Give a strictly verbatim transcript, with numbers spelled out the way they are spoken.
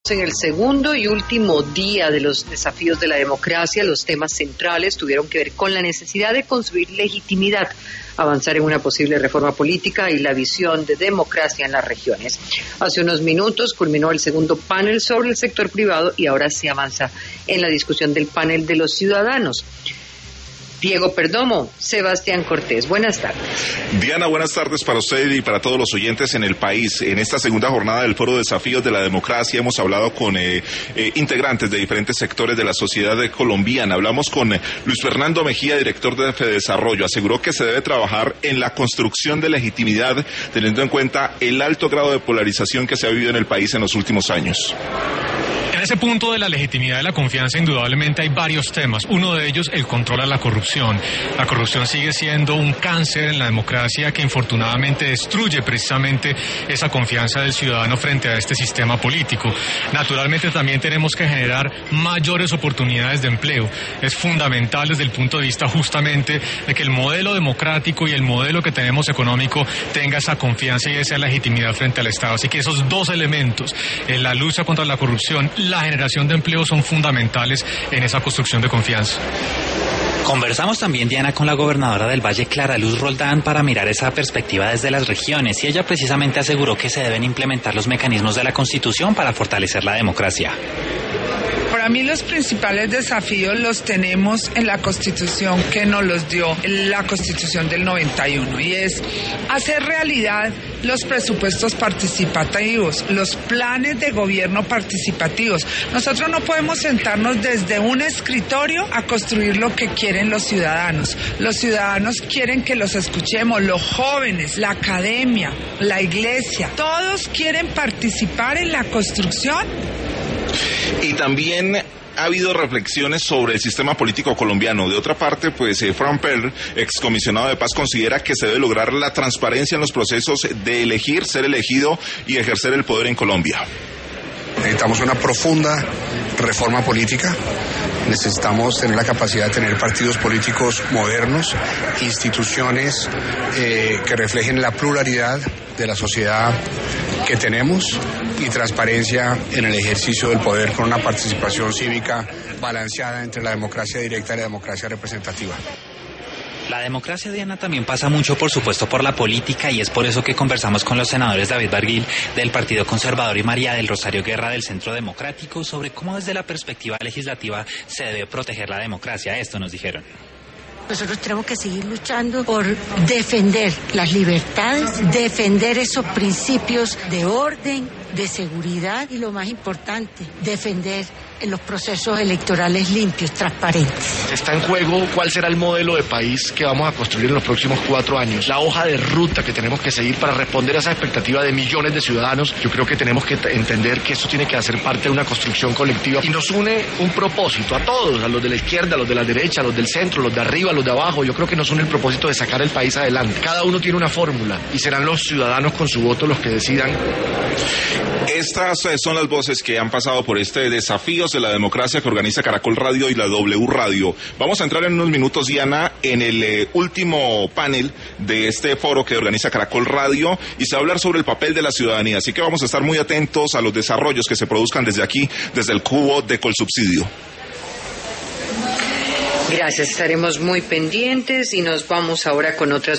En el segundo y último día de los desafíos de la democracia, los temas centrales tuvieron que ver con la necesidad de construir legitimidad, avanzar en una posible reforma política y la visión de democracia en las regiones. Hace unos minutos culminó el segundo panel sobre el sector privado y ahora se avanza en la discusión del panel de los ciudadanos. Diego Perdomo, Sebastián Cortés, buenas tardes. Diana, buenas tardes para usted y para todos los oyentes en el país. En esta segunda jornada del Foro Desafíos de la Democracia hemos hablado con eh, eh, integrantes de diferentes sectores de la sociedad colombiana. Hablamos con eh, Luis Fernando Mejía, director de Fedesarrollo. Aseguró que se debe trabajar en la construcción de legitimidad, teniendo en cuenta el alto grado de polarización que se ha vivido en el país en los últimos años. En ese punto de la legitimidad y la confianza, indudablemente hay varios temas. Uno de ellos, el control a la corrupción. La corrupción sigue siendo un cáncer en la democracia que infortunadamente destruye precisamente esa confianza del ciudadano frente a este sistema político. Naturalmente también tenemos que generar mayores oportunidades de empleo. Es fundamental desde el punto de vista justamente de que el modelo democrático y el modelo que tenemos económico tenga esa confianza y esa legitimidad frente al Estado. Así que esos dos elementos, en la lucha contra la corrupción, la generación de empleo, son fundamentales en esa construcción de confianza. Conversamos también, Diana, con la gobernadora del Valle, Clara Luz Roldán, para mirar esa perspectiva desde las regiones, y ella precisamente aseguró que se deben implementar los mecanismos de la Constitución para fortalecer la democracia. Para mí los principales desafíos los tenemos en la Constitución que nos los dio la Constitución del noventa y uno, y es hacer realidad los presupuestos participativos, los planes de gobierno participativos. Nosotros no podemos sentarnos desde un escritorio a construir lo que quieren los ciudadanos. Los ciudadanos quieren que los escuchemos, los jóvenes, la academia, la iglesia, todos quieren participar en la construcción. Y también ha habido reflexiones sobre el sistema político colombiano. De otra parte, pues eh, Fran Perl, excomisionado de paz, considera que se debe lograr la transparencia en los procesos de elegir, ser elegido y ejercer el poder en Colombia. Necesitamos una profunda reforma política. Necesitamos tener la capacidad de tener partidos políticos modernos, instituciones eh, que reflejen la pluralidad de la sociedad que tenemos y transparencia en el ejercicio del poder con una participación cívica balanceada entre la democracia directa y la democracia representativa. La democracia, Diana, también pasa mucho, por supuesto, por la política, y es por eso que conversamos con los senadores David Barguil del Partido Conservador y María del Rosario Guerra del Centro Democrático sobre cómo desde la perspectiva legislativa se debe proteger la democracia. Esto nos dijeron. Nosotros tenemos que seguir luchando por defender las libertades, defender esos principios de orden, de seguridad y, lo más importante, defender en los procesos electorales limpios, transparentes. Está en juego cuál será el modelo de país que vamos a construir en los próximos cuatro años, la hoja de ruta que tenemos que seguir para responder a esa expectativa de millones de ciudadanos. Yo creo que tenemos que entender que esto tiene que hacer parte de una construcción colectiva y nos une un propósito a todos, a los de la izquierda, a los de la derecha, a los del centro, a los de arriba, a los de abajo. Yo creo que nos une el propósito de sacar el país adelante. Cada uno tiene una fórmula y serán los ciudadanos con su voto los que decidan. Estas son las voces que han pasado por este Desafíos de la Democracia que organiza Caracol Radio y la W Radio. Vamos a entrar en unos minutos, Diana, en el eh, último panel de este foro que organiza Caracol Radio, y se va a hablar sobre el papel de la ciudadanía. Así que vamos a estar muy atentos a los desarrollos que se produzcan desde aquí, desde el cubo de Colsubsidio. Gracias, estaremos muy pendientes y nos vamos ahora con otras